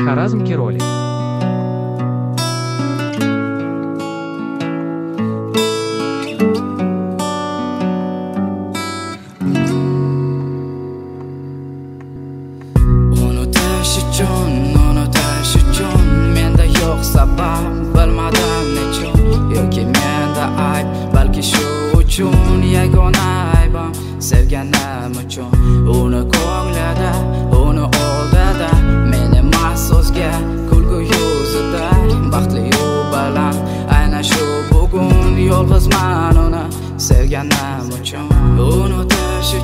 Karazmki rolik. Unutish uchun menda yo'q sabab, bilmadim nechun yoki menda ayb, balki shu uchun yagona aybim sevganim uchun. Uni ko'nglida, uni oldida, meni mahsusga kulgu yuzida, baxtli u bilan aynan shu bugun yolg'izman uni sevganim uchun. Unutish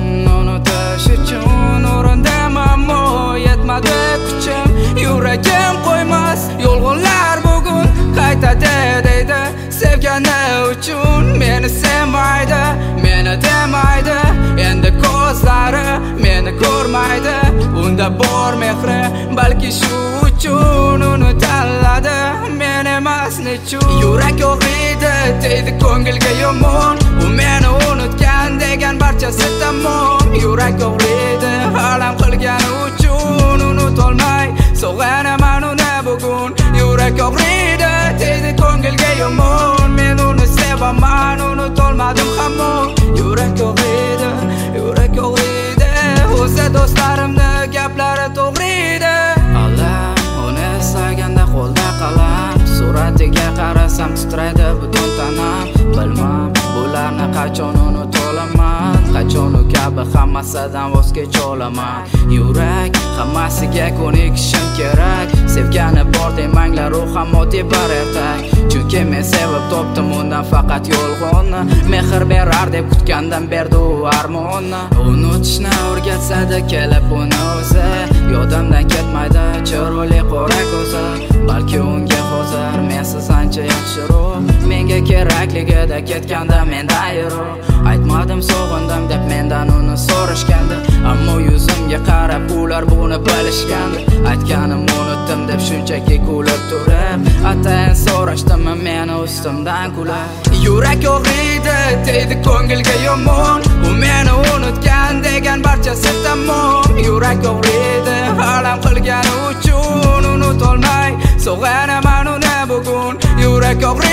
uchun urindim ammo yetmadi kuchim, yuragim qo'ymas yolg'onlar bugun qaytadi deydi sevgani uchun. Meni sevmaydi, meni demaydi, endi ko'zlari meni ko'rmaydi. Unda bor mehri, balki shu uchun uni tanladi, men emas nechun. Yurak og'riydi, deydi ko'ngilga yomon, u meni unutgan degan barchasi tamom. Yurak og'riydi, alam qilgani uchun unutolmay sog'anaman uni bugun. Yurak og'riydi, deydi ko'ngilga yomon, men uni sevaman, unutolmadim hamon. Yurak og'riydi, o'zi do'stlarimni gaplari to'g'riydi. Allah uni eslaganda qo'lda qalam, suratiga qarasam titraydi butun tanam. Bilmam bularni qachon unutolaman, qachon u kabi hammasidan voz kecholaman. Yurak hammasiga ko'nikishim kerak, sevgani bor demanglar, u ham oddiy bir ertak. Chunki men sevib topdim undan faqat yolg'onni, mehr berar deb kutgandan berdi u armonni. Unutishni o'rgatsada kelib uni o'zi, yodimdan ketmaydi chiroyli qora ko'zi. Balki unga hozir mensiz ancha yaxshiroq, menga kerakligida ketganda mendan yiroq. Aytmadim sog'indim deb mendan uni so'rashgandi, ammo yuzimga qarab ular buni bilishgandi. Aytganim unutdim deb shunchaki kulib turib, atayin so'rashdimmi meni ustimdan kulib. Yurak og'riydi, deydi ko'ngilga yomon, u meni unutgan degan barchasi tamom. Yurak og'riydi, alam qilgani uchun unutolmay sog'anaman uni bugun. Yurak og'riydi,